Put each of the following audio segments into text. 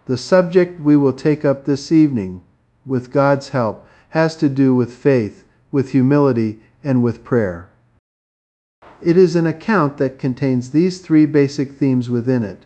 The subject we will take up this evening, with God's help, has to do with faith, with humility, and with prayer. It is an account that contains these three basic themes within it.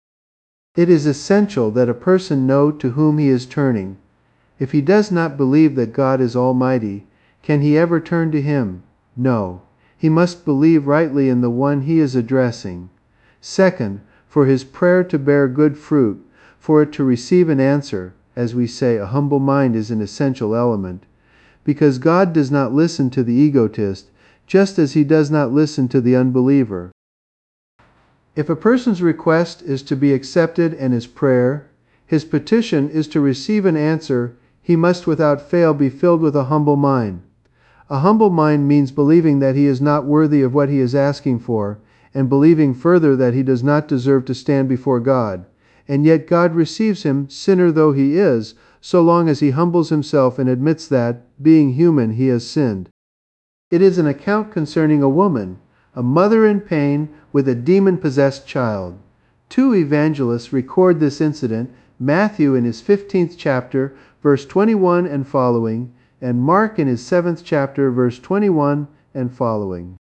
It is essential that a person know to whom he is turning. If he does not believe that God is almighty, can he ever turn to Him? No. He must believe rightly in the one he is addressing. Second, for his prayer to bear good fruit, for it to receive an answer, as we say, a humble mind is an essential element, because God does not listen to the egotist, just as He does not listen to the unbeliever. If a person's request is to be accepted and his prayer, his petition is to receive an answer, he must without fail be filled with a humble mind. A humble mind means believing that he is not worthy of what he is asking for, and believing further that he does not deserve to stand before God. And yet God receives him, sinner though he is, so long as he humbles himself and admits that, being human, he has sinned. It is an account concerning a woman, a mother in pain with a demon-possessed child. Two evangelists record this incident, Matthew in his 15th chapter, verse 21 and following, and Mark in his 7th chapter, verse 21 and following.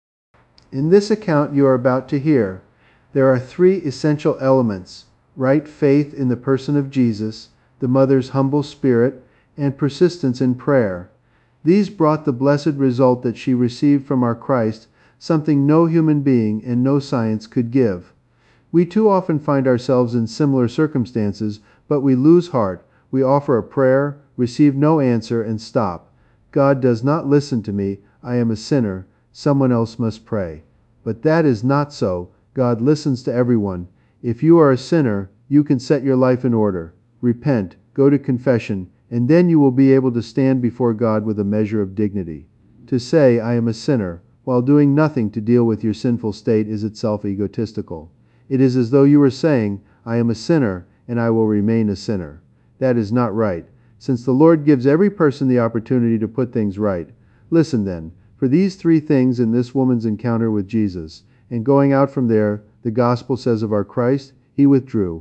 In this account you are about to hear, there are three essential elements: right faith in the person of Jesus, the mother's humble spirit, and persistence in prayer. These brought the blessed result that she received from our Christ, something no human being and no science could give. We too often find ourselves in similar circumstances, but we lose heart. We offer a prayer, receive no answer, and stop. God does not listen to me. I am a sinner. Someone else must pray. But that is not so. God listens to everyone. If you are a sinner, you can set your life in order. Repent, go to confession, and then you will be able to stand before God with a measure of dignity. To say, I am a sinner, while doing nothing to deal with your sinful state is itself egotistical. It is as though you were saying, I am a sinner, and I will remain a sinner. That is not right, since the Lord gives every person the opportunity to put things right. Listen then, for these three things in this woman's encounter with Jesus, and going out from there, the Gospel says of our Christ, He withdrew.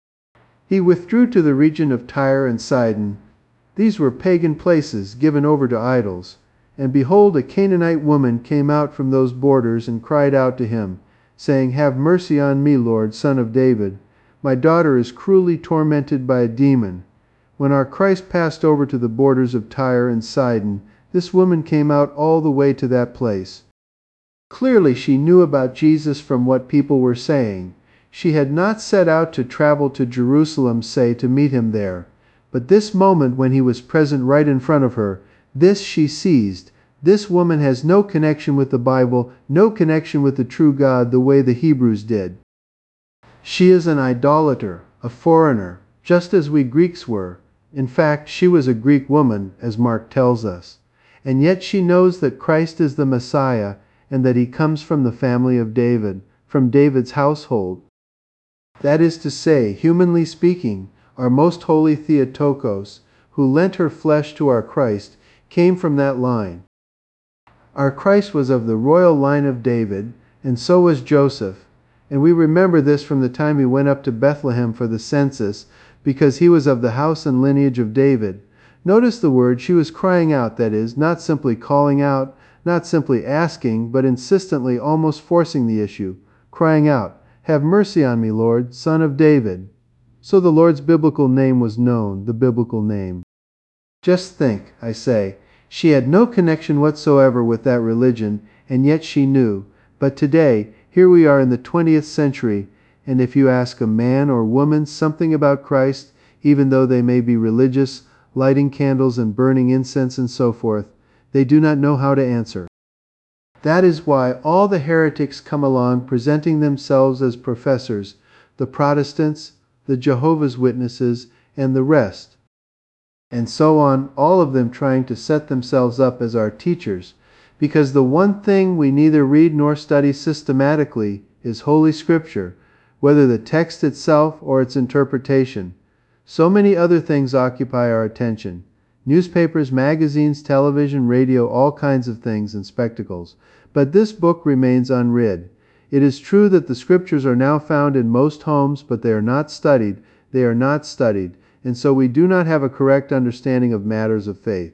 He withdrew to the region of Tyre and Sidon. These were pagan places given over to idols. And behold, a Canaanite woman came out from those borders and cried out to Him, saying, Have mercy on me, Lord, Son of David. My daughter is cruelly tormented by a demon. When our Christ passed over to the borders of Tyre and Sidon, this woman came out all the way to that place. Clearly she knew about Jesus from what people were saying. She had not set out to travel to Jerusalem, say, to meet Him there. But this moment when He was present right in front of her, this she seized. This woman has no connection with the Bible, no connection with the true God the way the Hebrews did. She is an idolater, a foreigner, just as we Greeks were. In fact, she was a Greek woman, as Mark tells us. And yet she knows that Christ is the Messiah and that He comes from the family of David, from David's household. That is to say, humanly speaking, our most holy Theotokos, who lent her flesh to our Christ, came from that line. Our Christ was of the royal line of David, and so was Joseph. And we remember this from the time he went up to Bethlehem for the census, because he was of the house and lineage of David. Notice the word, she was crying out, that is, not simply calling out, not simply asking, but insistently almost forcing the issue, crying out, Have mercy on me, Lord, Son of David. So the Lord's biblical name was known, the biblical name. Just think, I say, she had no connection whatsoever with that religion, and yet she knew. But today, here we are in the 20th century, and if you ask a man or woman something about Christ, even though they may be religious, lighting candles and burning incense and so forth, they do not know how to answer. That is why all the heretics come along presenting themselves as professors, the Protestants, the Jehovah's Witnesses, and the rest. And so on, all of them trying to set themselves up as our teachers, because the one thing we neither read nor study systematically is Holy Scripture, whether the text itself or its interpretation. So many other things occupy our attention. Newspapers, magazines, television, radio, all kinds of things and spectacles. But this book remains unread. It is true that the Scriptures are now found in most homes, but they are not studied. they are not studied, and so we do not have a correct understanding of matters of faith.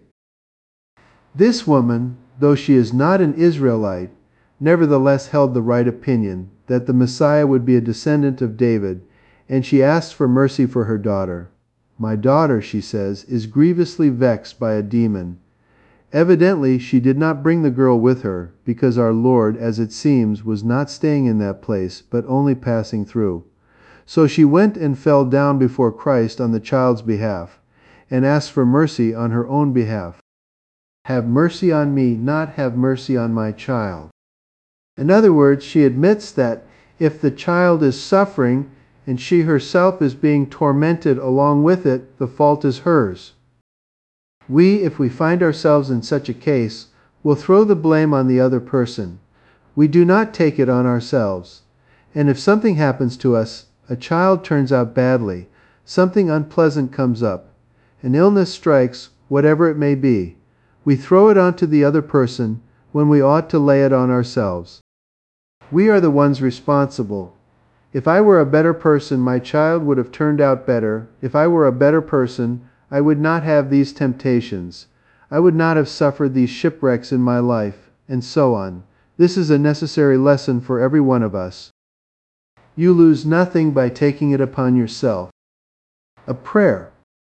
This woman, though she is not an Israelite, nevertheless held the right opinion, that the Messiah would be a descendant of David, and she asked for mercy for her daughter. "My daughter," she says, "is grievously vexed by a demon." Evidently she did not bring the girl with her, because our Lord, as it seems, was not staying in that place, but only passing through. So she went and fell down before Christ on the child's behalf, and asked for mercy on her own behalf. "Have mercy on me, not have mercy on my child." In other words, she admits that if the child is suffering and she herself is being tormented along with it, the fault is hers. We, if we find ourselves in such a case, will throw the blame on the other person. We do not take it on ourselves. And if something happens to us, a child turns out badly, something unpleasant comes up, an illness strikes, whatever it may be, we throw it onto the other person when we ought to lay it on ourselves. We are the ones responsible. If I were a better person, my child would have turned out better. If I were a better person, I would not have these temptations. I would not have suffered these shipwrecks in my life, and so on. This is a necessary lesson for every one of us. You lose nothing by taking it upon yourself. A prayer.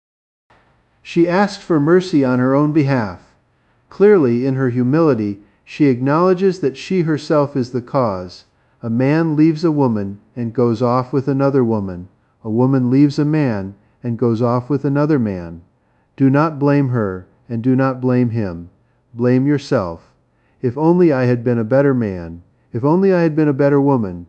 She asked for mercy on her own behalf. Clearly, in her humility, she acknowledges that she herself is the cause. A man leaves a woman and goes off with another woman. A woman leaves a man and goes off with another man. Do not blame her, and do not blame him. Blame yourself. If only I had been a better man. If only I had been a better woman.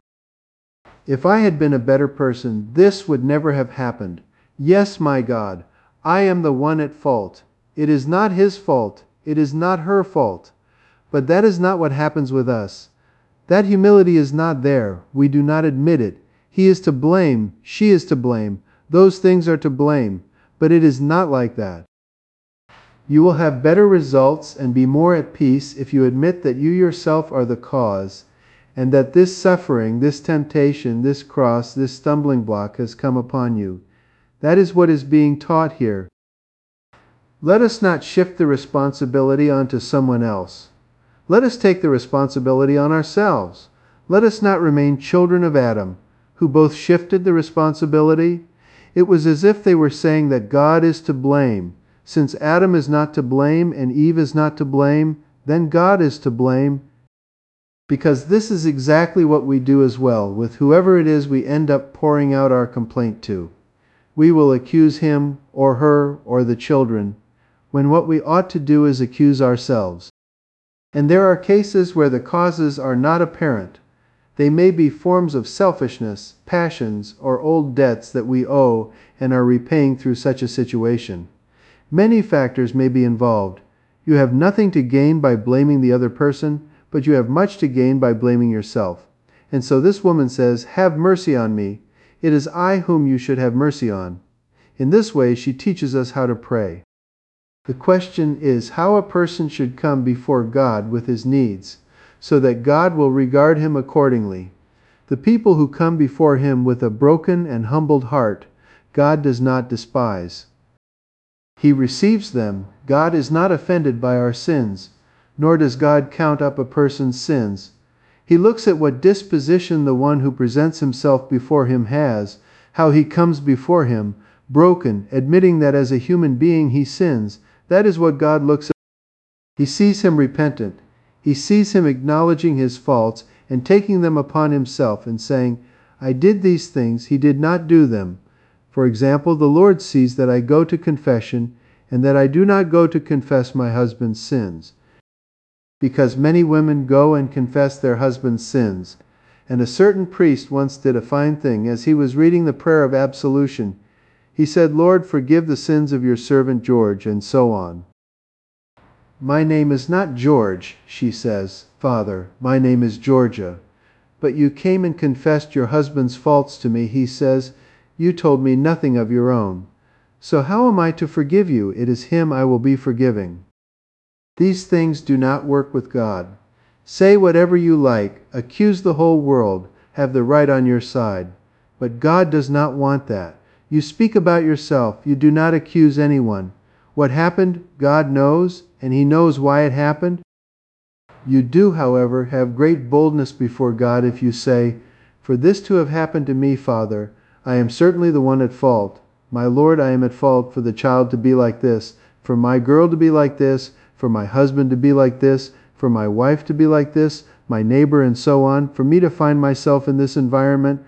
If I had been a better person, this would never have happened. Yes, my God, I am the one at fault. It is not his fault. It is not her fault. But that is not what happens with us. That humility is not there. We do not admit it. He is to blame. She is to blame. Those things are to blame. But it is not like that. You will have better results and be more at peace if you admit that you yourself are the cause, and that this suffering, this temptation, this cross, this stumbling block has come upon you. That is what is being taught here. Let us not shift the responsibility onto someone else. Let us take the responsibility on ourselves. Let us not remain children of Adam, who both shifted the responsibility. It was as if they were saying that God is to blame. Since Adam is not to blame and Eve is not to blame, then God is to blame. Because this is exactly what we do as well with whoever it is we end up pouring out our complaint to. We will accuse him or her or the children, when what we ought to do is accuse ourselves. And there are cases where the causes are not apparent. They may be forms of selfishness, passions, or old debts that we owe and are repaying through such a situation. Many factors may be involved. You have nothing to gain by blaming the other person, but you have much to gain by blaming yourself. And so this woman says, "Have mercy on me. It is I whom you should have mercy on." In this way, she teaches us how to pray. The question is how a person should come before God with his needs, so that God will regard him accordingly. The people who come before him with a broken and humbled heart, God does not despise. He receives them. God is not offended by our sins, nor does God count up a person's sins. He looks at what disposition the one who presents himself before him has, how he comes before him, broken, admitting that as a human being he sins. That is what God looks at. He sees him repentant. He sees him acknowledging his faults and taking them upon himself and saying, "I did these things, he did not do them." For example, the Lord sees that I go to confession and that I do not go to confess my husband's sins. Because many women go and confess their husband's sins. And a certain priest once did a fine thing. As he was reading the prayer of absolution, he said, "Lord, forgive the sins of your servant George," and so on. "My name is not George," she says, "Father, my name is Georgia. But you came and confessed your husband's faults to me," he says. "You told me nothing of your own. So how am I to forgive you? It is him I will be forgiving." These things do not work with God. Say whatever you like, accuse the whole world, have the right on your side. But God does not want that. You speak about yourself. You do not accuse anyone. What happened, God knows, and He knows why it happened. You do, however, have great boldness before God if you say, "For this to have happened to me, Father, I am certainly the one at fault. My Lord, I am at fault for the child to be like this, for my girl to be like this, for my husband to be like this, for my wife to be like this, my neighbor, and so on, for me to find myself in this environment.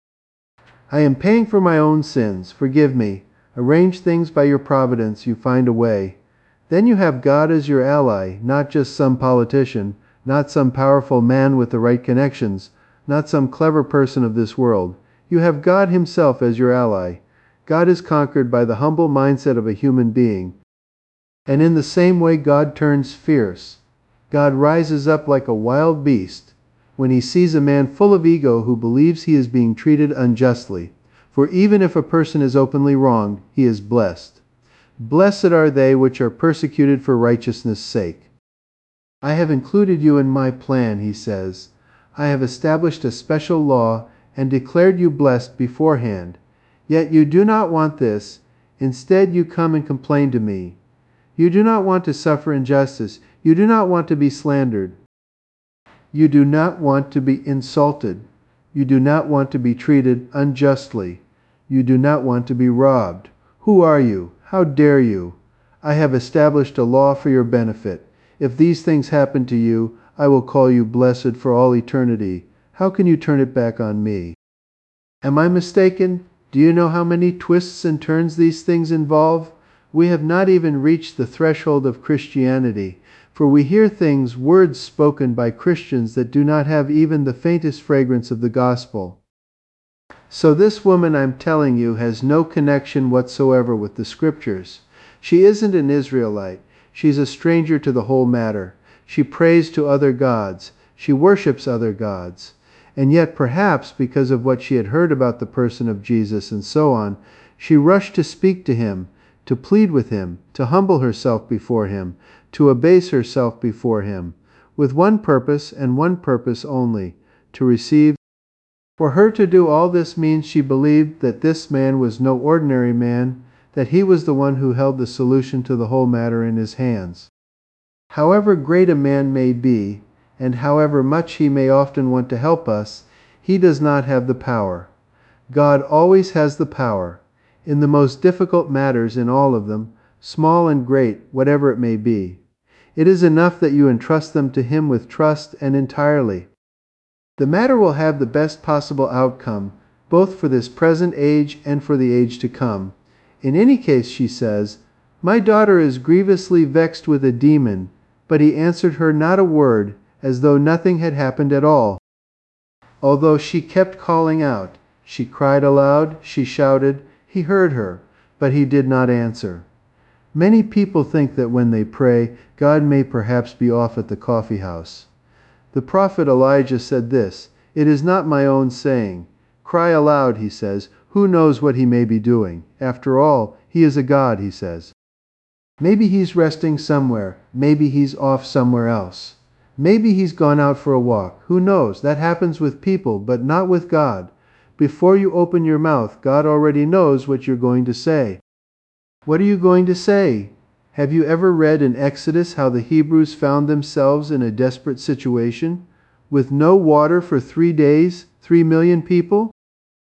I am paying for my own sins. Forgive me. Arrange things by your providence. You find a way." Then you have God as your ally, not just some politician, not some powerful man with the right connections, not some clever person of this world. You have God Himself as your ally. God is conquered by the humble mindset of a human being. And in the same way, God turns fierce. God rises up like a wild beast when He sees a man full of ego who believes he is being treated unjustly. For even if a person is openly wronged, he is blessed. Blessed are they which are persecuted for righteousness' sake. I have included you in my plan, He says. I have established a special law and declared you blessed beforehand. Yet you do not want this. Instead, you come and complain to me. You do not want to suffer injustice. You do not want to be slandered. You do not want to be insulted. You do not want to be treated unjustly. You do not want to be robbed. Who are you? How dare you? I have established a law for your benefit. If these things happen to you, I will call you blessed for all eternity. How can you turn it back on me? Am I mistaken? Do you know how many twists and turns these things involve? We have not even reached the threshold of Christianity, for we hear things, words spoken by Christians that do not have even the faintest fragrance of the gospel. So this woman, I'm telling you, has no connection whatsoever with the Scriptures. She isn't an Israelite. She's a stranger to the whole matter. She prays to other gods. She worships other gods. And yet, perhaps because of what she had heard about the person of Jesus and so on, she rushed to speak to Him, to plead with Him, to humble herself before Him, to abase herself before Him, with one purpose and one purpose only, to receive. For her to do all this means she believed that this man was no ordinary man, that he was the one who held the solution to the whole matter in his hands. However great a man may be, and however much he may often want to help us, he does not have the power. God always has the power, in the most difficult matters, in all of them, small and great, whatever it may be. It is enough that you entrust them to Him with trust and entirely. The matter will have the best possible outcome, both for this present age and for the age to come. In any case, she says, "My daughter is grievously vexed with a demon," but He answered her not a word, as though nothing had happened at all. Although she kept calling out, she cried aloud, she shouted, He heard her, but He did not answer. Many people think that when they pray, God may perhaps be off at the coffee house. The prophet Elijah said this, "It is not my own saying. Cry aloud," he says. "Who knows what He may be doing? After all, He is a God," he says. Maybe He's resting somewhere. Maybe He's off somewhere else. Maybe He's gone out for a walk. Who knows? That happens with people, but not with God. Before you open your mouth, God already knows what you're going to say. What are you going to say? Have you ever read in Exodus how the Hebrews found themselves in a desperate situation? With no water for 3 days, 3 million people?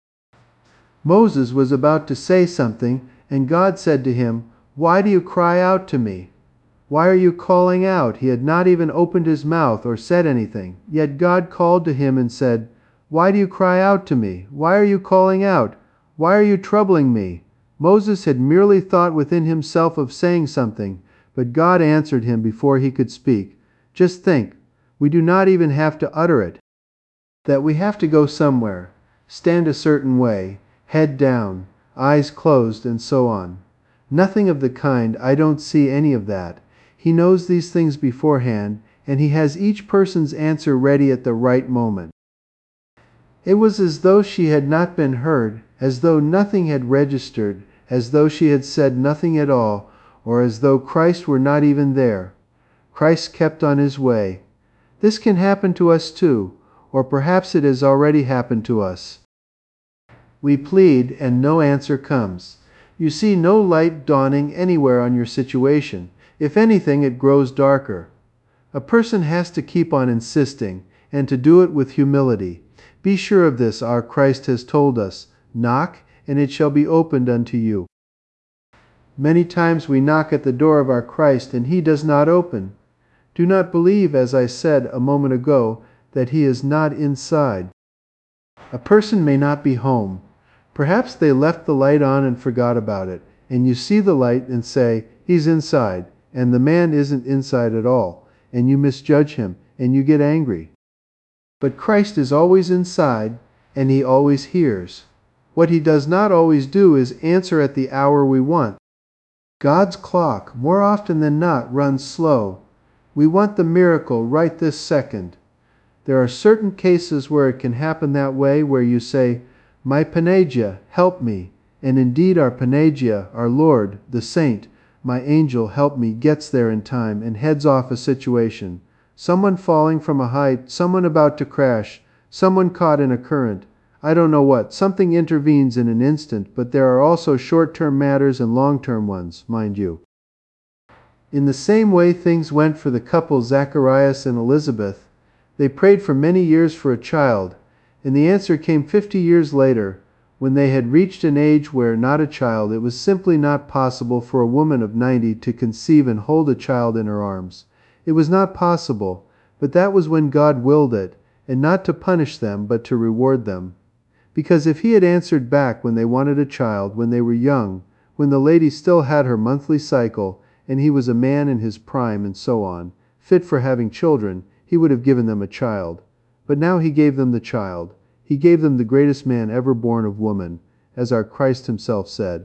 Moses was about to say something, and God said to him, "Why do you cry out to me? Why are you calling out?" He had not even opened his mouth or said anything. Yet God called to him and said, "Why do you cry out to me? Why are you calling out? Why are you troubling me?" Moses had merely thought within himself of saying something, but God answered him before he could speak. Just think, we do not even have to utter it. That we have to go somewhere, stand a certain way, head down, eyes closed, and so on. Nothing of the kind. I don't see any of that. He knows these things beforehand, and He has each person's answer ready at the right moment. It was as though she had not been heard, as though nothing had registered, as though she had said nothing at all, or as though Christ were not even there. Christ kept on His way. This can happen to us too, or perhaps it has already happened to us. We plead, and no answer comes. You see no light dawning anywhere on your situation. If anything, it grows darker. A person has to keep on insisting, and to do it with humility. Be sure of this, our Christ has told us, "Knock, and it shall be opened unto you." Many times we knock at the door of our Christ, and He does not open. Do not believe, as I said a moment ago, that He is not inside. A person may not be home. Perhaps they left the light on and forgot about it, and you see the light and say, "He's inside," and the man isn't inside at all, and you misjudge him, and you get angry. But Christ is always inside, and He always hears. What He does not always do is answer at the hour we want. God's clock, more often than not, runs slow. We want the miracle right this second. There are certain cases where it can happen that way, where you say, "My Panagia, help me." And indeed our Panagia, our Lord, the Saint, my angel, help me, gets there in time and heads off a situation. Someone falling from a height, someone about to crash, someone caught in a current. I don't know what. Something intervenes in an instant, but there are also short-term matters and long-term ones, mind you. In the same way things went for the couple Zacharias and Elizabeth. They prayed for many years for a child, and the answer came 50 years later. When they had reached an age where not a child, it was simply not possible for a woman of 90 to conceive and hold a child in her arms. It was not possible, but that was when God willed it, and not to punish them, but to reward them. Because if He had answered back when they wanted a child, when they were young, when the lady still had her monthly cycle, and he was a man in his prime and so on, fit for having children, He would have given them a child. But now He gave them the child. He gave them the greatest man ever born of woman, as our Christ Himself said.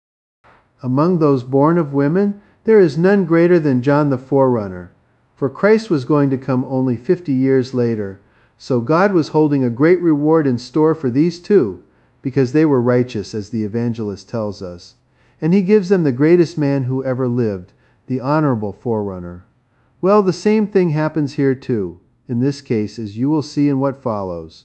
Among those born of women, there is none greater than John the Forerunner. For Christ was going to come only 50 years later. So God was holding a great reward in store for these two, because they were righteous, as the evangelist tells us. And He gives them the greatest man who ever lived, the honorable forerunner. Well, the same thing happens here too, in this case, as you will see in what follows.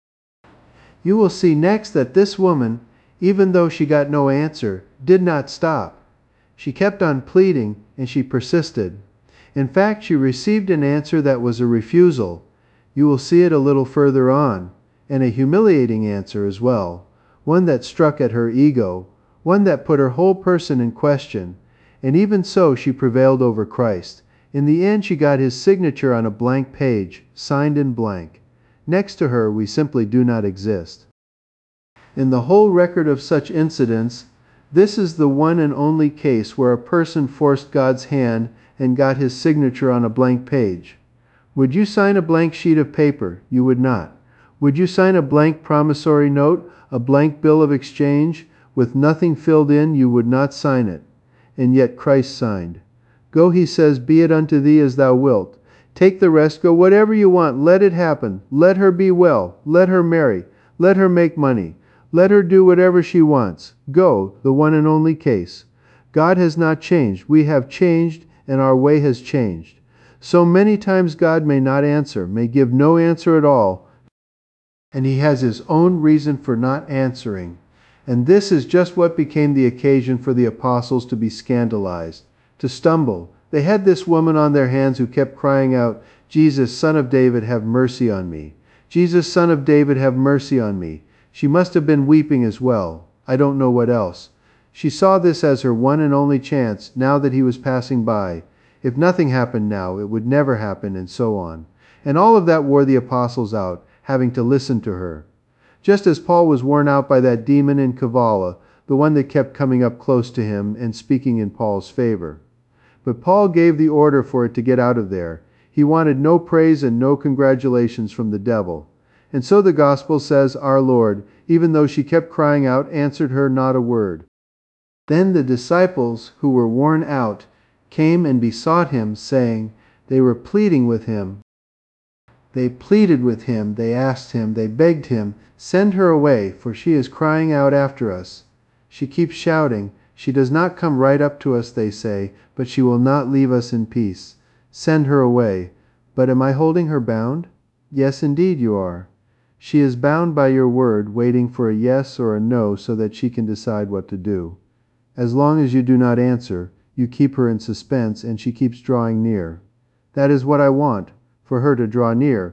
You will see next that this woman, even though she got no answer, did not stop. She kept on pleading, and she persisted. In fact, she received an answer that was a refusal. You will see it a little further on, and a humiliating answer as well, one that struck at her ego, one that put her whole person in question, and even so she prevailed over Christ. In the end she got His signature on a blank page, signed in blank. Next to her we simply do not exist. In the whole record of such incidents, this is the one and only case where a person forced God's hand and got His signature on a blank page. Would you sign a blank sheet of paper? You would not. Would you sign a blank promissory note, a blank bill of exchange, with nothing filled in? You would not sign it. And yet Christ signed. Go, He says, be it unto thee as thou wilt. Take the rest, go whatever you want, let it happen. Let her be well, let her marry, let her make money, let her do whatever she wants. Go, the one and only case. God has not changed. We have changed, and our way has changed. So many times God may not answer, may give no answer at all, and He has His own reason for not answering. And this is just what became the occasion for the apostles to be scandalized, to stumble. They had this woman on their hands who kept crying out, "Jesus, Son of David, have mercy on me. Jesus, Son of David, have mercy on me." She must have been weeping as well. I don't know what else. She saw this as her one and only chance, now that He was passing by. If nothing happened now, it would never happen, and so on. And all of that wore the apostles out, having to listen to her. Just as Paul was worn out by that demon in Kavala, the one that kept coming up close to him and speaking in Paul's favor. But Paul gave the order for it to get out of there. He wanted no praise and no congratulations from the devil. And so the gospel says our Lord, even though she kept crying out, answered her not a word. Then the disciples, who were worn out, came and besought Him, saying, they were pleading with Him. They pleaded with Him, they asked Him, they begged Him, "Send her away, for she is crying out after us. She keeps shouting. She does not come right up to us," they say, "but she will not leave us in peace. Send her away." But am I holding her bound? Yes, indeed you are. She is bound by your word, waiting for a yes or a no so that she can decide what to do. As long as you do not answer, you keep her in suspense and she keeps drawing near. That is what I want, for her to draw near.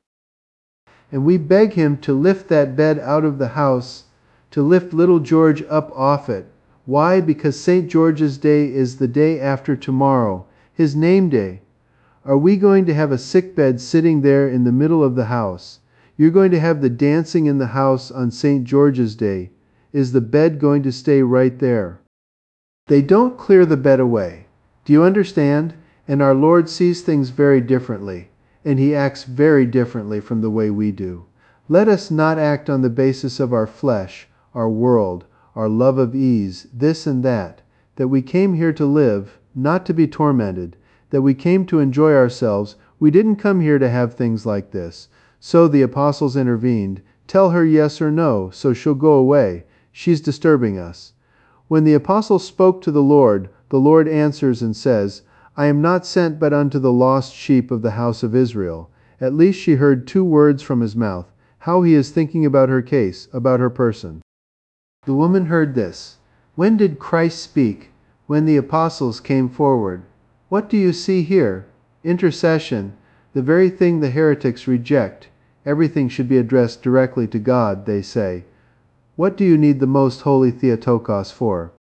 And we beg him to lift that bed out of the house, to lift little George up off it. Why? Because St. George's Day is the day after tomorrow, his name day. Are we going to have a sick bed sitting there in the middle of the house? You're going to have the dancing in the house on St. George's Day. Is the bed going to stay right there? They don't clear the bed away. Do you understand? And our Lord sees things very differently, and He acts very differently from the way we do. Let us not act on the basis of our flesh, our world, our love of ease, this and that we came here to live, not to be tormented, that we came to enjoy ourselves. We didn't come here to have things like this. So the apostles intervened. Tell her yes or no, so she'll go away. She's disturbing us. When the apostles spoke to the Lord answers and says, I am not sent but unto the lost sheep of the house of Israel. At least she heard 2 words from his mouth, how he is thinking about her case, about her person. The woman heard this. When did Christ speak? When the apostles came forward. What do you see here? Intercession, the very thing the heretics reject. Everything should be addressed directly to God, they say. What do you need the most holy Theotokos for?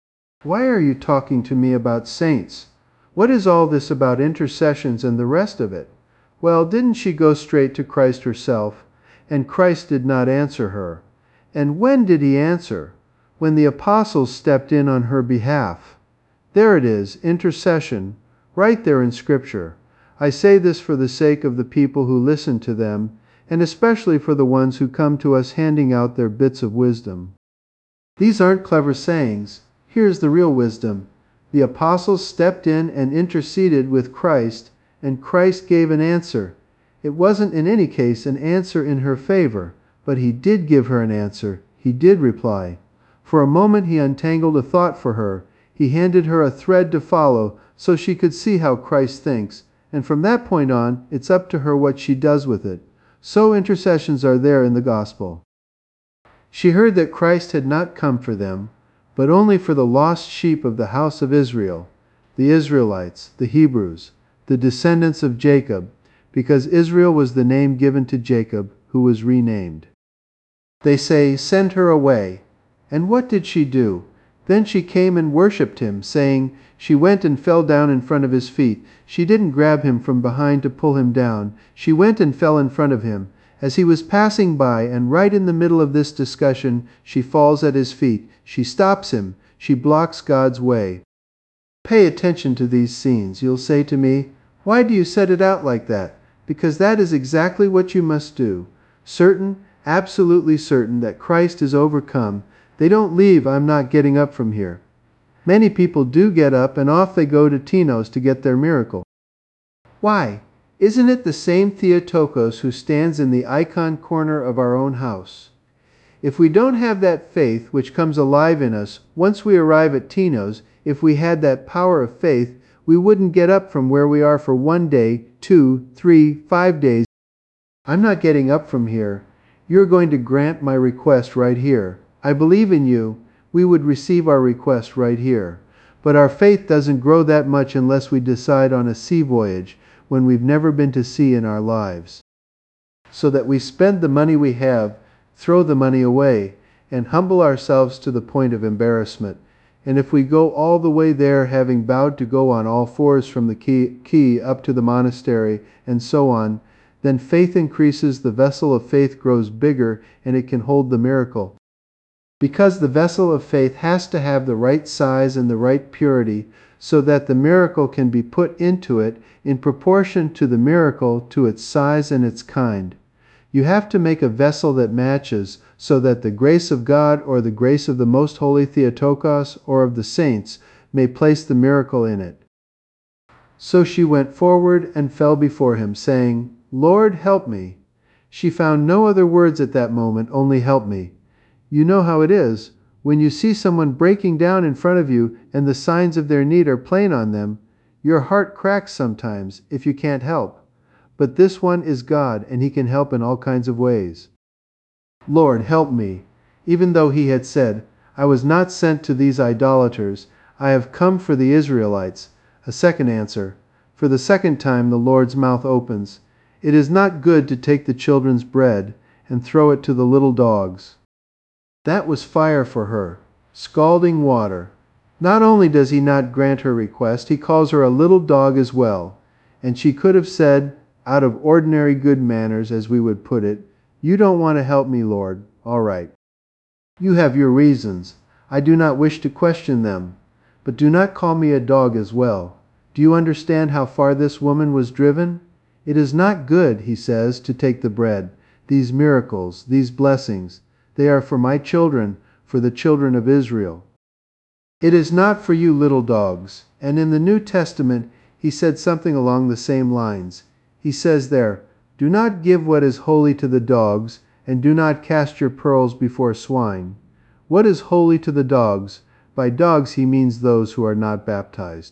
Why are you talking to me about saints? What is all this about intercessions and the rest of it? Well, didn't she go straight to Christ herself? And Christ did not answer her. And when did he answer? When the apostles stepped in on her behalf. There it is, intercession, right there in Scripture. I say this for the sake of the people who listen to them, and especially for the ones who come to us handing out their bits of wisdom. These aren't clever sayings. Here's the real wisdom. The apostles stepped in and interceded with Christ, and Christ gave an answer. It wasn't in any case an answer in her favor, but he did give her an answer. He did reply. For a moment he untangled a thought for her. He handed her a thread to follow so she could see how Christ thinks, and from that point on, it's up to her what she does with it. So intercessions are there in the gospel. She heard that Christ had not come for them, but only for the lost sheep of the house of Israel, the Israelites, the Hebrews, the descendants of Jacob, because Israel was the name given to Jacob, who was renamed. They say, send her away. And what did she do? Then she came and worshipped him, saying, she went and fell down in front of his feet. She didn't grab him from behind to pull him down. She went and fell in front of him. As he was passing by, and right in the middle of this discussion, she falls at his feet. She stops him. She blocks God's way. Pay attention to these scenes. You'll say to me, why do you set it out like that? Because that is exactly what you must do. Certain, absolutely certain that Christ is overcome. They don't leave, I'm not getting up from here. Many people do get up and off they go to Tinos to get their miracle. Why? Isn't it the same Theotokos who stands in the icon corner of our own house? If we don't have that faith which comes alive in us once we arrive at Tinos, if we had that power of faith, we wouldn't get up from where we are for 1 day, 2, 3, 5 days. I'm not getting up from here. You're going to grant my request right here. I believe in you. We would receive our request right here. But our faith doesn't grow that much unless we decide on a sea voyage when we've never been to sea in our lives. So that we spend the money we have, throw the money away, and humble ourselves to the point of embarrassment. And if we go all the way there, having vowed to go on all fours from the quay up to the monastery, and so on, then faith increases, the vessel of faith grows bigger, and it can hold the miracle. Because the vessel of faith has to have the right size and the right purity, so that the miracle can be put into it in proportion to the miracle, to its size and its kind. You have to make a vessel that matches, so that the grace of God or the grace of the most holy Theotokos or of the saints may place the miracle in it. So she went forward and fell before him, saying, Lord, help me. She found no other words at that moment, only help me. You know how it is. When you see someone breaking down in front of you and the signs of their need are plain on them, your heart cracks sometimes if you can't help. But this one is God, and He can help in all kinds of ways. Lord, help me. Even though he had said, I was not sent to these idolaters, I have come for the Israelites. A second answer. For the second time the Lord's mouth opens. It is not good to take the children's bread and throw it to the little dogs. That was fire for her, scalding water. Not only does he not grant her request, he calls her a little dog as well. And she could have said, out of ordinary good manners, as we would put it, you don't want to help me, Lord. All right. You have your reasons. I do not wish to question them. But do not call me a dog as well. Do you understand how far this woman was driven? It is not good, he says, to take the bread, these miracles, these blessings. They are for my children, for the children of Israel. It is not for you little dogs. And in the New Testament, he said something along the same lines. He says there, do not give what is holy to the dogs, and do not cast your pearls before swine. What is holy to the dogs? By dogs he means those who are not baptized.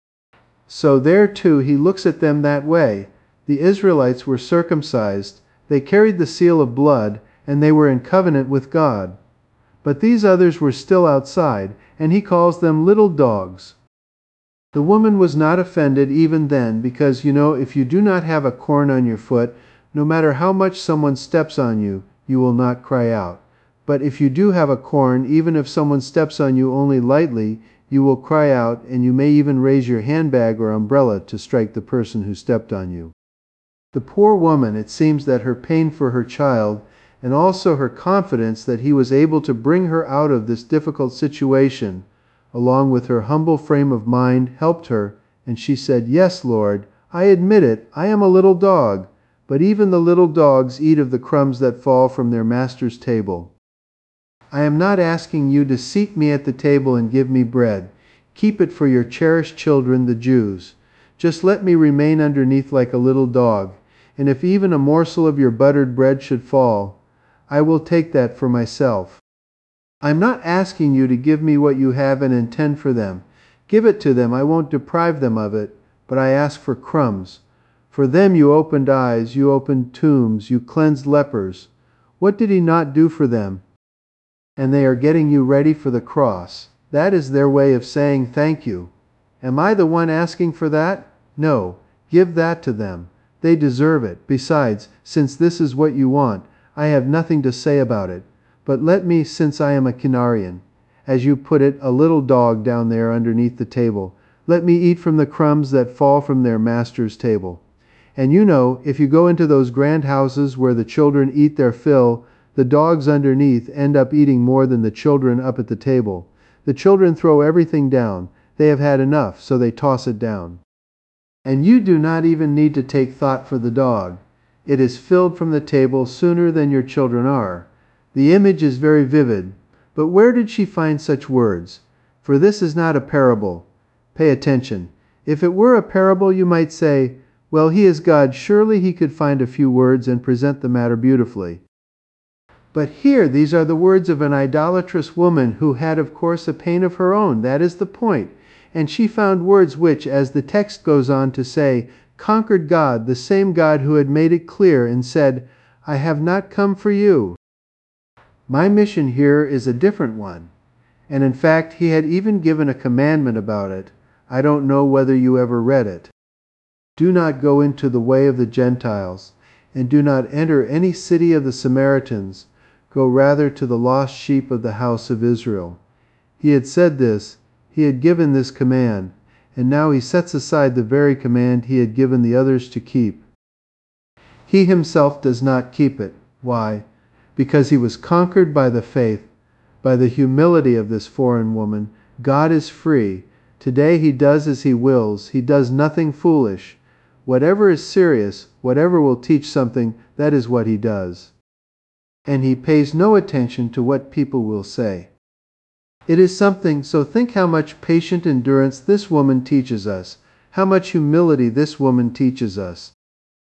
So there too he looks at them that way. The Israelites were circumcised, they carried the seal of blood, and they were in covenant with God. But these others were still outside, and he calls them little dogs. The woman was not offended even then, because, if you do not have a corn on your foot, no matter how much someone steps on you, you will not cry out. But if you do have a corn, even if someone steps on you only lightly, you will cry out, and you may even raise your handbag or umbrella to strike the person who stepped on you. The poor woman, it seems that her pain for her child, and also her confidence that he was able to bring her out of this difficult situation, along with her humble frame of mind, helped her, and she said, Yes, Lord, I admit it, I am a little dog, but even the little dogs eat of the crumbs that fall from their master's table. I am not asking you to seat me at the table and give me bread. Keep it for your cherished children, the Jews. Just let me remain underneath like a little dog, and if even a morsel of your buttered bread should fall, I will take that for myself. I'm not asking you to give me what you have and intend for them. Give it to them, I won't deprive them of it, but I ask for crumbs. For them you opened eyes, you opened tombs, you cleansed lepers. What did he not do for them? And they are getting you ready for the cross. That is their way of saying thank you. Am I the one asking for that? No, give that to them. They deserve it. Besides, since this is what you want, I have nothing to say about it. But let me, since I am a Canarian, as you put it, a little dog down there underneath the table, let me eat from the crumbs that fall from their master's table. And if you go into those grand houses where the children eat their fill, the dogs underneath end up eating more than the children up at the table. The children throw everything down. They have had enough, so they toss it down. And you do not even need to take thought for the dog. It is filled from the table sooner than your children are. The image is very vivid. But where did she find such words? For this is not a parable. Pay attention. If it were a parable, you might say, well, he is God. Surely he could find a few words and present the matter beautifully. But here, these are the words of an idolatrous woman who had, of course, a pain of her own. That is the point. And she found words which, as the text goes on to say, conquered God, the same God who had made it clear and said, I have not come for you. My mission here is a different one. And in fact, he had even given a commandment about it. I don't know whether you ever read it. Do not go into the way of the Gentiles, and do not enter any city of the Samaritans. Go rather to the lost sheep of the house of Israel. He had said this, he had given this command, and now he sets aside the very command he had given the others to keep. He himself does not keep it. Why? Because he was conquered by the faith, by the humility of this foreign woman. God is free. Today he does as he wills. He does nothing foolish. Whatever is serious, whatever will teach something, that is what he does. And he pays no attention to what people will say. It is something, so think how much patient endurance this woman teaches us, how much humility this woman teaches us.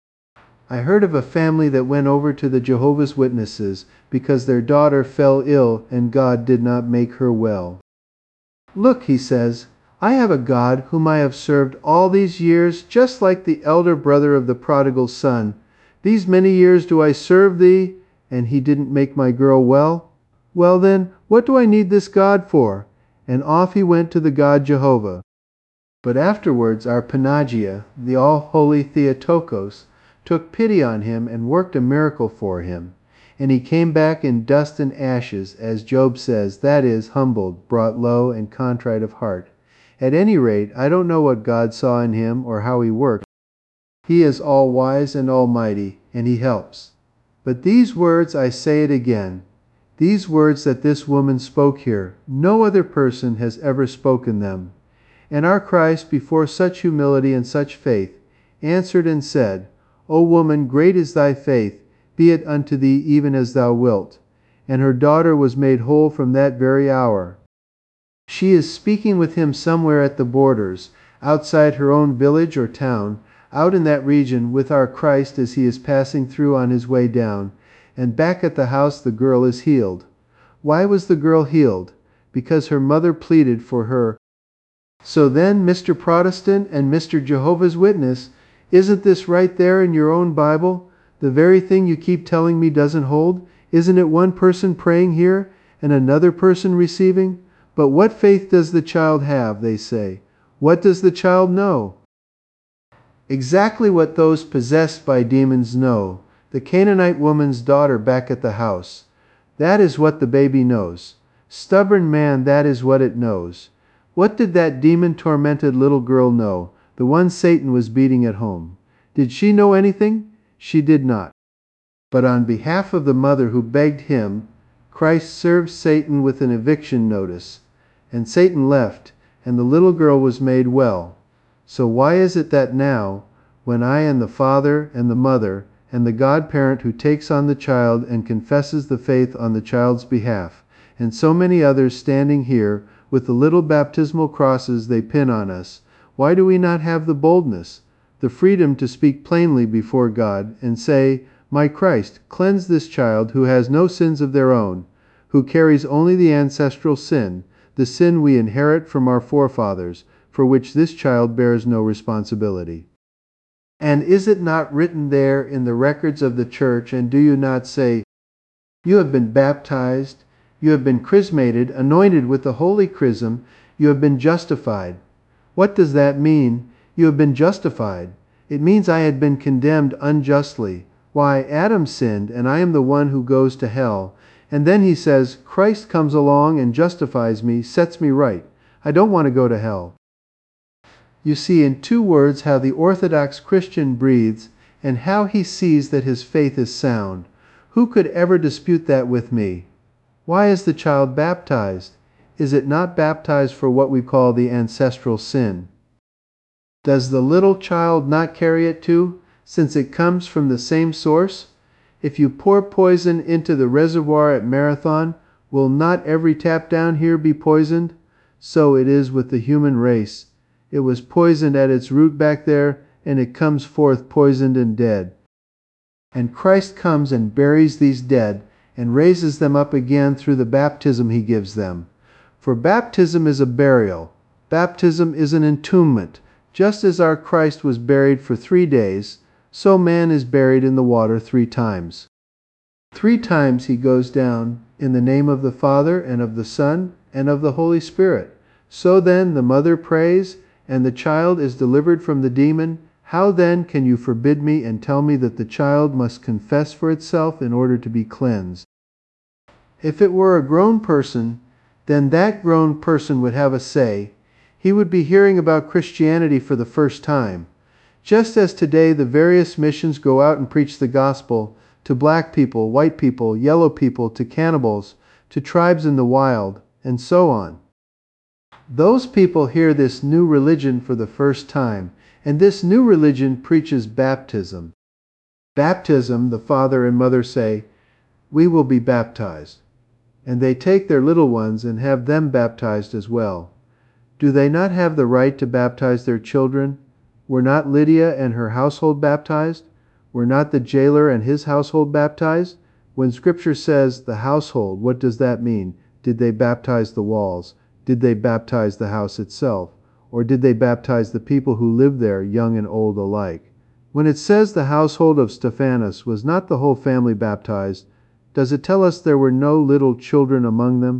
I heard of a family that went over to the Jehovah's Witnesses because their daughter fell ill and God did not make her well. Look, he says, I have a God whom I have served all these years, just like the elder brother of the prodigal son. These many years do I serve thee, and he didn't make my girl well? Well then, what do I need this God for? And off he went to the God Jehovah. But afterwards our Panagia, the all-holy Theotokos, took pity on him and worked a miracle for him. And he came back in dust and ashes, as Job says, that is, humbled, brought low, and contrite of heart. At any rate, I don't know what God saw in him or how he worked. He is all-wise and almighty, and he helps. But these words, I say it again, these words that this woman spoke here, no other person has ever spoken them. And our Christ, before such humility and such faith, answered and said, O woman, great is thy faith, be it unto thee even as thou wilt. And her daughter was made whole from that very hour. She is speaking with him somewhere at the borders, outside her own village or town, out in that region with our Christ as he is passing through on his way down, and back at the house the girl is healed. Why was the girl healed? Because her mother pleaded for her. So then, Mr. Protestant and Mr. Jehovah's Witness, isn't this right there in your own Bible? The very thing you keep telling me doesn't hold? Isn't it one person praying here and another person receiving? But what faith does the child have, they say? What does the child know? Exactly what those possessed by demons know. The Canaanite woman's daughter back at the house. That is what the baby knows. Stubborn man, that is what it knows. What did that demon-tormented little girl know, the one Satan was beating at home? Did she know anything? She did not. But on behalf of the mother who begged him, Christ served Satan with an eviction notice. And Satan left, and the little girl was made well. So why is it that now, when I and the father and the mother and the godparent who takes on the child and confesses the faith on the child's behalf, and so many others standing here with the little baptismal crosses they pin on us, why do we not have the boldness, the freedom to speak plainly before God and say, My Christ, cleanse this child who has no sins of their own, who carries only the ancestral sin, the sin we inherit from our forefathers, for which this child bears no responsibility. And is it not written there in the records of the church, and do you not say, You have been baptized, you have been chrismated, anointed with the holy chrism, you have been justified. What does that mean? You have been justified. It means I had been condemned unjustly. Why, Adam sinned, and I am the one who goes to hell. And then he says, Christ comes along and justifies me, sets me right. I don't want to go to hell. You see in 2 words how the Orthodox Christian breathes and how he sees that his faith is sound. Who could ever dispute that with me? Why is the child baptized? Is it not baptized for what we call the ancestral sin? Does the little child not carry it too, since it comes from the same source? If you pour poison into the reservoir at Marathon, will not every tap down here be poisoned? So it is with the human race. It was poisoned at its root back there, and it comes forth poisoned and dead. And Christ comes and buries these dead, and raises them up again through the baptism he gives them. For baptism is a burial. Baptism is an entombment. Just as our Christ was buried for 3 days, so man is buried in the water 3 times. 3 times he goes down in the name of the Father and of the Son and of the Holy Spirit. So then the mother prays, and the child is delivered from the demon. How then can you forbid me and tell me that the child must confess for itself in order to be cleansed? If it were a grown person, then that grown person would have a say. He would be hearing about Christianity for the first time. Just as today the various missions go out and preach the gospel to black people, white people, yellow people, to cannibals, to tribes in the wild, and so on. Those people hear this new religion for the first time, and this new religion preaches baptism. Baptism, the father and mother say, We will be baptized. And they take their little ones and have them baptized as well. Do they not have the right to baptize their children? Were not Lydia and her household baptized? Were not the jailer and his household baptized? When Scripture says the household, what does that mean? Did they baptize the walls? Did they baptize the house itself? Or did they baptize the people who lived there, young and old alike? When it says the household of Stephanas, was not the whole family baptized? Does it tell us there were no little children among them?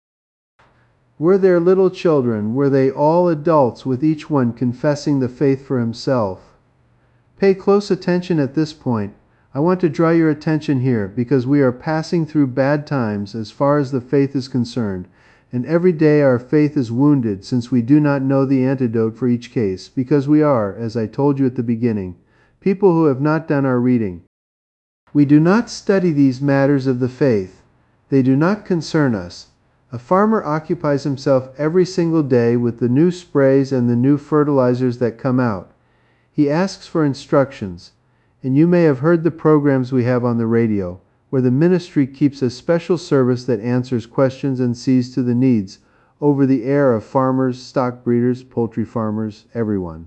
Were there little children? Were they all adults, with each one confessing the faith for himself? Pay close attention at this point. I want to draw your attention here because we are passing through bad times as far as the faith is concerned, and every day our faith is wounded since we do not know the antidote for each case, because we are, as I told you at the beginning, people who have not done our reading. We do not study these matters of the faith. They do not concern us. A farmer occupies himself every single day with the new sprays and the new fertilizers that come out. He asks for instructions, and you may have heard the programs we have on the radio, where the ministry keeps a special service that answers questions and sees to the needs over the air of farmers, stock breeders, poultry farmers, everyone.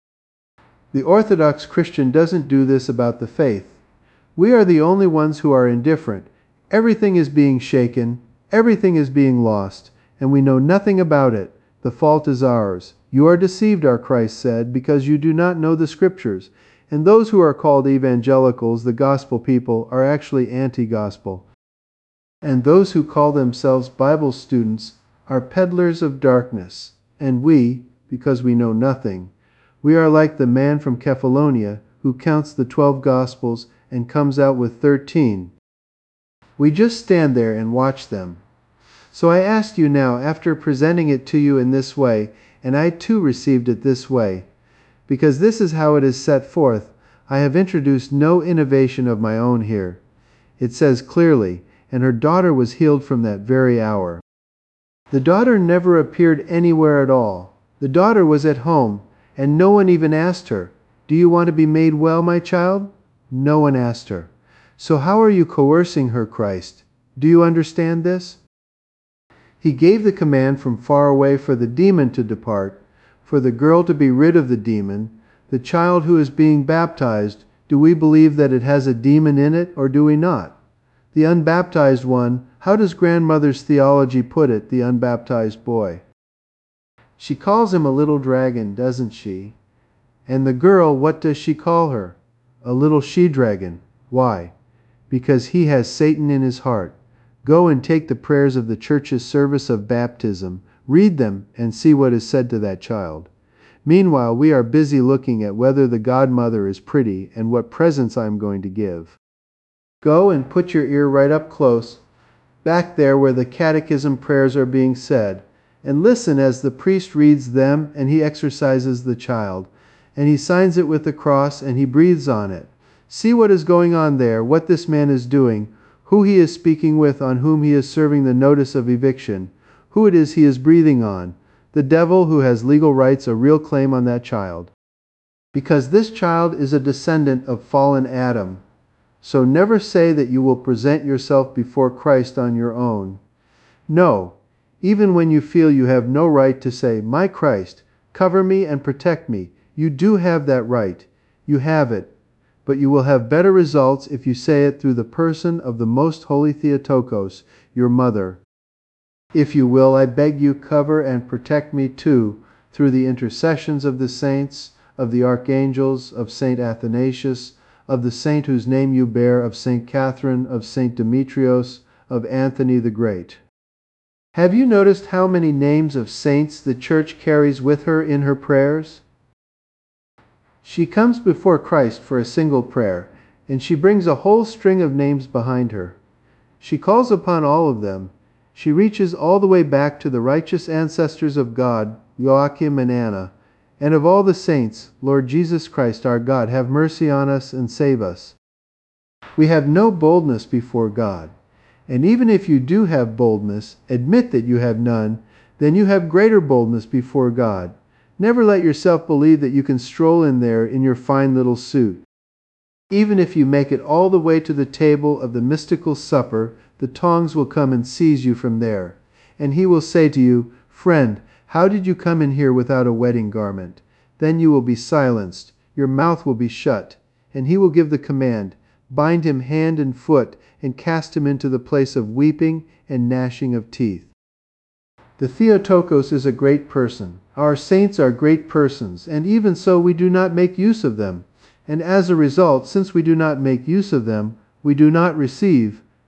The Orthodox Christian doesn't do this about the faith. We are the only ones who are indifferent. Everything is being shaken, everything is being lost, and we know nothing about it. The fault is ours. You are deceived, our Christ said, because you do not know the Scriptures. And those who are called evangelicals, the gospel people, are actually anti-gospel. And those who call themselves Bible students are peddlers of darkness. And we, because we know nothing, we are like the man from Kephallonia who counts the 12 Gospels and comes out with 13. We just stand there and watch them. So I ask you now, after presenting it to you in this way, and I too received it this way, because this is how it is set forth, I have introduced no innovation of my own here. It says clearly, and her daughter was healed from that very hour. The daughter never appeared anywhere at all. The daughter was at home, and no one even asked her, "Do you want to be made well, my child?" No one asked her. So how are you coercing her, Christ? Do you understand this? He gave the command from far away for the demon to depart, for the girl to be rid of the demon. The child who is being baptized, do we believe that it has a demon in it, or do we not? The unbaptized one, how does grandmother's theology put it, the unbaptized boy? She calls him a little dragon, doesn't she? And the girl, what does she call her? A little she-dragon. Why? Because he has Satan in his heart. Go and take the prayers of the church's service of baptism, read them, and see what is said to that child. Meanwhile, we are busy looking at whether the godmother is pretty and what presents I am going to give. Go and put your ear right up close, back there where the catechism prayers are being said, and listen as the priest reads them and he exorcises the child, and he signs it with the cross and he breathes on it. See what is going on there, what this man is doing, who he is speaking with, on whom he is serving the notice of eviction, who it is he is breathing on, the devil who has legal rights, a real claim on that child. Because this child is a descendant of fallen Adam. So never say that you will present yourself before Christ on your own. No, even when you feel you have no right to say, "My Christ, cover me and protect me," you do have that right. You have it. But you will have better results if you say it through the person of the Most Holy Theotokos, your mother. If you will, I beg you, cover and protect me too, through the intercessions of the saints, of the archangels, of Saint Athanasius, of the saint whose name you bear, of Saint Catherine, of Saint Demetrios, of Anthony the Great. Have you noticed how many names of saints the Church carries with her in her prayers? She comes before Christ for a single prayer, and she brings a whole string of names behind her. She calls upon all of them. She reaches all the way back to the righteous ancestors of God, Joachim and Anna, and of all the saints, Lord Jesus Christ our God, have mercy on us and save us. We have no boldness before God. And even if you do have boldness, admit that you have none, then you have greater boldness before God. Never let yourself believe that you can stroll in there in your fine little suit. Even if you make it all the way to the table of the mystical supper, the tongs will come and seize you from there. And he will say to you, "Friend, how did you come in here without a wedding garment?" Then you will be silenced, your mouth will be shut, and he will give the command, "Bind him hand and foot, and cast him into the place of weeping and gnashing of teeth." The Theotokos is a great person. Our saints are great persons, and even so we do not make use of them. And as a result, since we do not make use of them, we do not receive,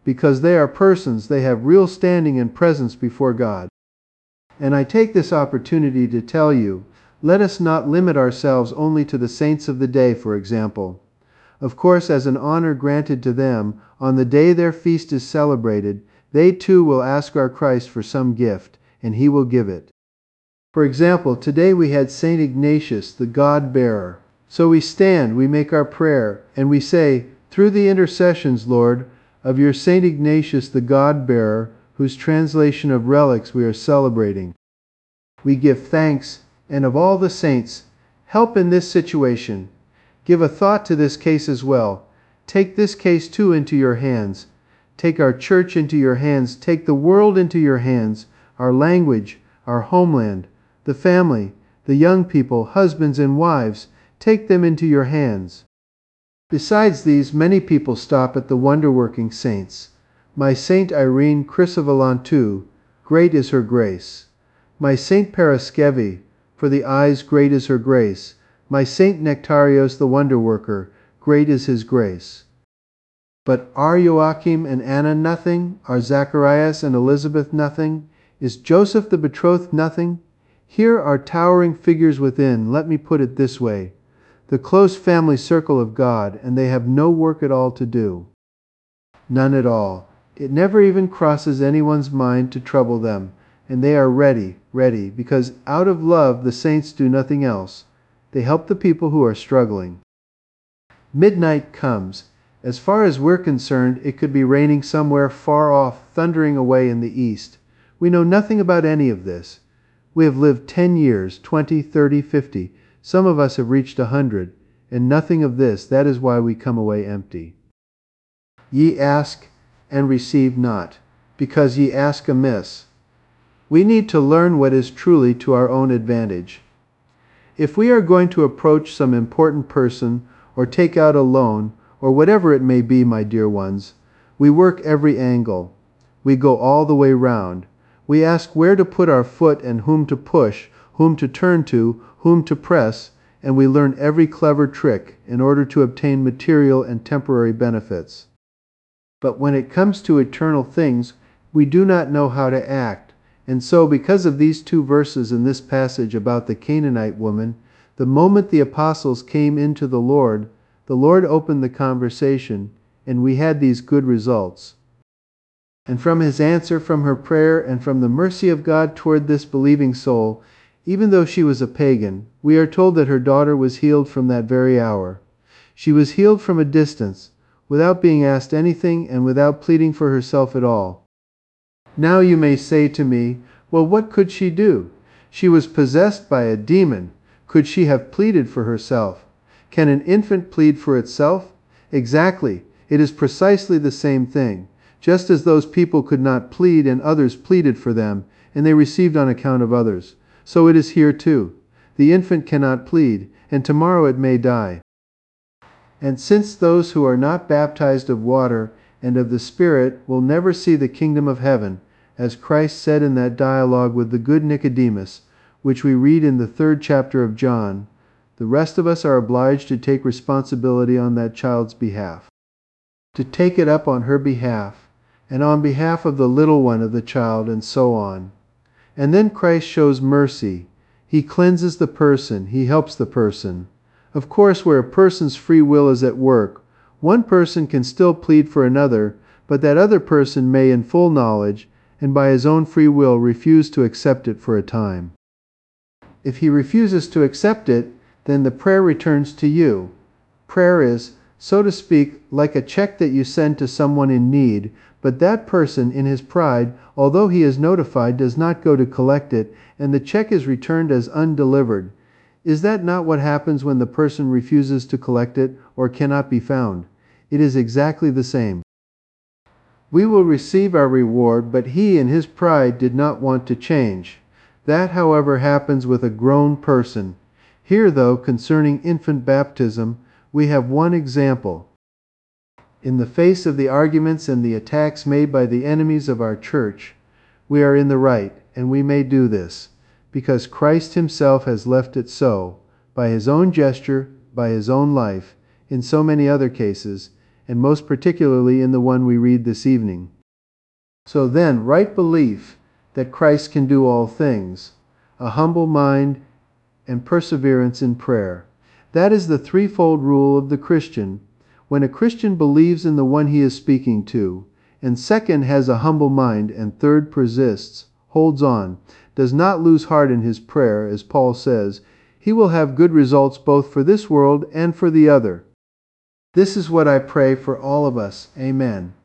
because they are persons, they have real standing and presence before God. And I take this opportunity to tell you, let us not limit ourselves only to the saints of the day, for example. Of course, as an honor granted to them, on the day their feast is celebrated, they too will ask our Christ for some gift, and He will give it. For example, today we had St. Ignatius, the God-bearer. So we stand, we make our prayer, and we say, through the intercessions, Lord, of your St. Ignatius, the God-bearer, whose translation of relics we are celebrating. We give thanks, and of all the saints, help in this situation. Give a thought to this case as well. Take this case too into your hands. Take our church into your hands. Take the world into your hands, our language, our homeland, the family, the young people, husbands and wives. Take them into your hands. Besides these, many people stop at the wonder-working saints. My Saint Irene Chrysovolantou, great is her grace. My Saint Paraskevi, for the eyes great is her grace. My Saint Nectarios the wonder-worker, great is his grace. But are Joachim and Anna nothing? Are Zacharias and Elizabeth nothing? Is Joseph the betrothed nothing? Here are towering figures within, let me put it this way, the close family circle of God, and they have no work at all to do. None at all. It never even crosses anyone's mind to trouble them, and they are ready, because out of love the saints do nothing else. They help the people who are struggling. Midnight comes. As far as we're concerned, it could be raining somewhere far off, thundering away in the east. We know nothing about any of this. We have lived 10 years, 20, 30, 50. Some of us have reached 100, and nothing of this. That is why we come away empty. Ye ask and receive not, because ye ask amiss. We need to learn what is truly to our own advantage. If we are going to approach some important person, or take out a loan, or whatever it may be, my dear ones, we work every angle. We go all the way round. We ask where to put our foot and whom to push, whom to turn to, whom to press, and we learn every clever trick in order to obtain material and temporary benefits. But when it comes to eternal things, we do not know how to act, and so because of these 2 verses in this passage about the Canaanite woman, the moment the apostles came into the Lord opened the conversation, and we had these good results. And from His answer, from her prayer, and from the mercy of God toward this believing soul, even though she was a pagan, we are told that her daughter was healed from that very hour. She was healed from a distance, without being asked anything and without pleading for herself at all. Now you may say to me, well, what could she do? She was possessed by a demon. Could she have pleaded for herself? Can an infant plead for itself? Exactly. It is precisely the same thing. Just as those people could not plead and others pleaded for them, and they received on account of others, so it is here too. The infant cannot plead, and tomorrow it may die. And since those who are not baptized of water and of the Spirit will never see the kingdom of heaven, as Christ said in that dialogue with the good Nicodemus, which we read in the 3rd chapter of John, the rest of us are obliged to take responsibility on that child's behalf, to take it up on her behalf, and on behalf of the little one of the child, and so on. And then Christ shows mercy. He cleanses the person, He helps the person. Of course, where a person's free will is at work, one person can still plead for another, but that other person may, in full knowledge, and by his own free will, refuse to accept it for a time. If he refuses to accept it, then the prayer returns to you. Prayer is, so to speak, like a check that you send to someone in need, but that person, in his pride, although he is notified, does not go to collect it, and the check is returned as undelivered. Is that not what happens when the person refuses to collect it or cannot be found? It is exactly the same. We will receive our reward, but he in his pride did not want to change. That, however, happens with a grown person. Here, though, concerning infant baptism, we have one example. In the face of the arguments and the attacks made by the enemies of our church, we are in the right, and we may do this, because Christ Himself has left it so, by His own gesture, by His own life, in so many other cases, and most particularly in the one we read this evening. So then, right belief that Christ can do all things, a humble mind, and perseverance in prayer. That is the threefold rule of the Christian. When a Christian believes in the one he is speaking to, and second, has a humble mind, and third, persists, holds on, does not lose heart in his prayer, as Paul says, he will have good results both for this world and for the other. This is what I pray for all of us. Amen.